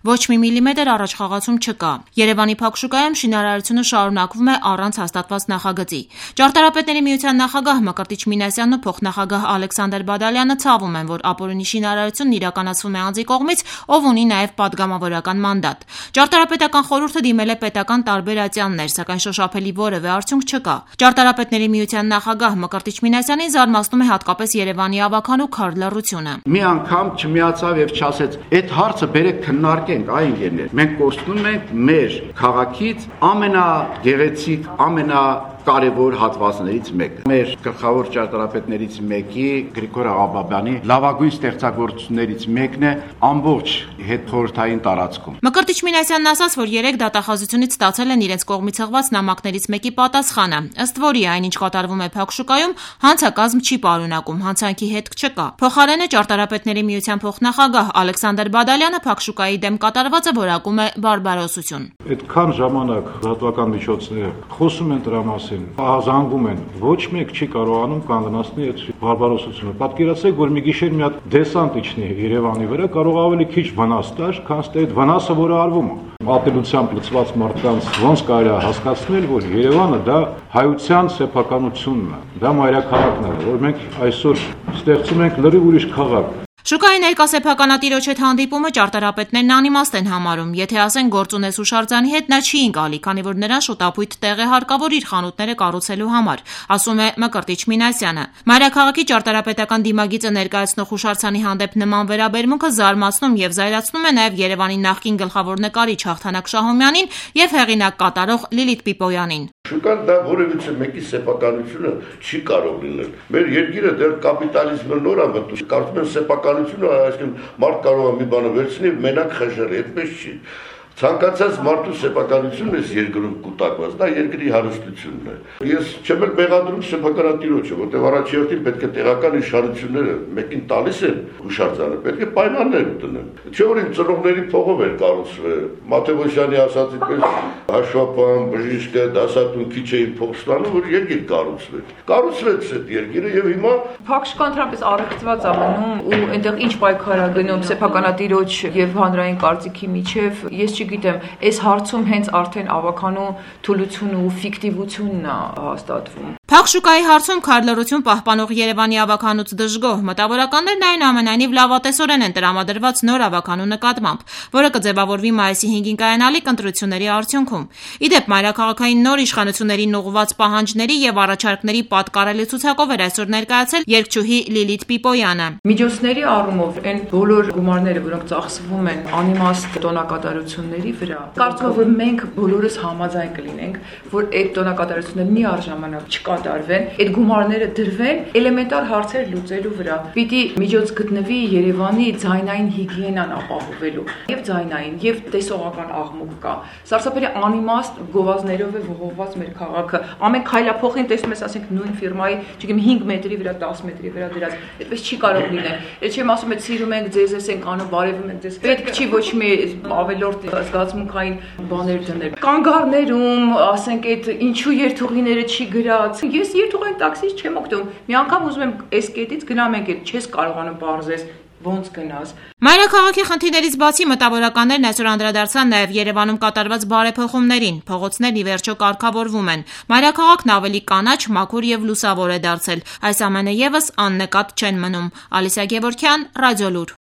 Ոչ մի միլիմետր առաջխաղացում չկա։ Երևանի Փակ շուկայում շինարարությունը շարունակվում է առանց հաստատված նախագծի։ Ճարտարապետների միության նախագահ Մկրտիչ Մինասյանն ու փոխնախագահ Ալեքսանդր Բադալյանը ցավում են, որ ապօրինի շինարարությունն իրականացվում է անձի կողմից, ով ունի նաև պատգամավորական մանդատ։ Ճարտարապետական խորհուրդը դիմել է պետական տարբեր ատյաններ, սակայն շոշափելի որևէ արդյունք չկա։ Ճարտարապետների միության նախագահ Մկրտիչ Մինասյանին զարմացնում է հատկապես Երևանի ավագանու քար լռությունը։ Մի անգամ չմիացավ եւ չասեց. «Այդ հարցը բերեք քննարկենք, այ ընկերներ։ Մենք կորցնում ենք մեր քաղաքից ամենագեղեցիկ, կարևոր հատվածներից մեկը։ Մեր գլխավոր ճարտարապետներից մեկի Գրիգոր Աղաբաբյանի լավագույն ստեղծագործություններից մեկն է ամբողջ հետխորհրդային տարածքում։ Մկրտիչ Մինասյանն ասաց, որ 3 դատախազությունից ստացել են իրենց կողմից հղված նամակներից մեկի պատասխանը, ըստ որի այնինչ կատարվում է Փակ շուկայում, հանցակազմ չի պարունակում, հանցանքի հետք չկա։ Փոխարենը ճարտարապետների միության փոխնախագահ Ալեքսանդր Բադալյանը Փակ շուկայի դեմ կատարվածը որակում է բարբարոսություն։ Այդքան ժամանակ դատական միջոցները խոսում են դրա մասին, զանգում են, ոչ մեկ չի կարողանում կանգնացնել այդ բարբարոսությունը։ Պատկերացրեք, որ մի գիշեր մի հատ դեսանտ իջնի Երևանի վրա, կարող ավելի քիչ վնաս տար, քան այդ վնասը, որը արվում է։ Ատելությամբ լցված մարդկանց ոնց կարելի է հասկացնել, որ Երևանը դա հայության սեփականությունն է, դա մայրաքաղաքն է, որ մենք այսօր ստեղծում ենք լրիվ ուրիշ քաղաք։ Շուկայի ներկա սեփականատիրոջ հետ հանդիպումը ճարտարապետներն անիմաստ են համարում, եթե ասեն գործ ունես Հուշարձանի հետ, նա չի ընկալի, քանի որ նրան շուտապույտ տեղ է հարկավոր իր խանութները կառուցելու համար, ասում է Մկրտիչ Մինասյանը։ Մայրաքաղաքի ճարտարապետական դիմագիծը ներկայացնող Հուշարձանի հանդեպ նման վերաբերմունքը զարմացնում եւ զայրացնում է նաեւ Երևանի նախկին գլխավոր նկարիչ Հաղթանակ Շահումյանին եւ հեղինակ կատարող Լիլիթ Պիպոյանին։ Շուկան դա որևիցե մեկի սեփականությունը չի կարող լինել։ Մեր երկիրը դեռ կապիտալիզմը նոր է մտնում։ Կարծում եմ սեփականությունը, այսինքն մարդ կարող է մի բանը վերցնել եւ մենակ խժել, այդպես չի։ Ցանկացած մարդու սեփականությունն է երկրում կուտակված, դա երկրի հարստությունն է։ Ես չեմ էլ մեղադրում սեփականատիրոջը, որտեղ առաջին պետք է տեղական իշխանությունները մեկին տալիս են Հուշարձանը, պետք է պայմաններ տնեն։ Չէ՞ որ իմ ծնողների փողով էր կառուցվել։ Մաթեոսյանի ասածի պես հաշվապահ, բժիշկը, դասատուն քիչ էին փող ստանում, որ երկիր կառուցվեց։ Կառուցվեց այդ երկիրը եւ հիմա Փակ շուկան ընդհանրապես առողջված է մնում ու այնտեղ ինչ պայքար է գնում սեփականատիրոջ եւ հանրային կարծիքի միջև, ես չգիտեմ, այս հարցում հենց արդեն ավականու թուլությունը ու ֆիկտիվությունն է հաստատվում։ Փակ շուկայի հարցում քարլռություն պահպանող Երևանի ավականուց դժգոհ մտավորականներն այնուամենայնիվ լավատեսորեն են տրամադրված նոր ավականու նկատմամբ, որը կձևավորվի մայիսի 5-ին կայանալիք ընտրությունների արդյունքում։ Իդեպ մայրաքաղաքային նոր իշխանություններին ուղղված պահանջների եւ առաջարկների պատկառելի ցուցակով էր այսօր ներկայացել երգչուհի Լիլիթ Պիպոյանը։ Միջոցների առումով այն բոլոր գումարները, որոնք ծախսվում են անիմաստ տոնակատարությունների վրա, կարծում եմ, որ մենք բոլորս համաձայն կլինենք, որ այդ տոնակատարությունները միառժամանակ չկատարվեն, այդ գումարները դրվեն էլեմենտար հարցեր լուծելու վրա։ Պիտի միջոց գտնվի Երևանի ձայնային հիգիենան ապահովելու, եւ ձայնային, եւ տեսողական աղմուկ կա։ Սարսափելի անիմաստ գովազդներով է ողողված մեր քաղաքը։ Ամեն քայլափոխին տեսնում ես, ասենք նույն ֆիրմայի, չգիտեմ 5 մետրի վրա, 10 մետրի վրա դրած։ Այդպես չի կարող լինել։ Այդ չեմ ասում, այդ սիրում ենք ձեզ, ես ենք անում, բարևում ենք ձեզ։ Պետք չի ոչ մի ավելորդ զգացմունքային բաներ դնել։ Կանգառներում, ասենք, այդ ինչու երթուղիները չի գրած։ Ես երթուղային տաքսից չեմ օգտվում։ Մի անգամ ուզում եմ այս կետից գնամ ենք, չես կարողանում բարձես ոնց գնաս։ Մայրաքաղաքի խնդիրներից բացի մտավորականներն այսօր անդրադարձան նաև Երևանում կատարված բարեփոխումներին։ Փողոցներն ի վերջո կարգավորվում են։ Մայրաքաղաքն ավելի կանաչ, մաքուր եւ լուսավոր է դարձել։ Այս ամենը եւս աննկատ չեն մնում։ Ալիսա Գևորգյան, Ռադիոլուր։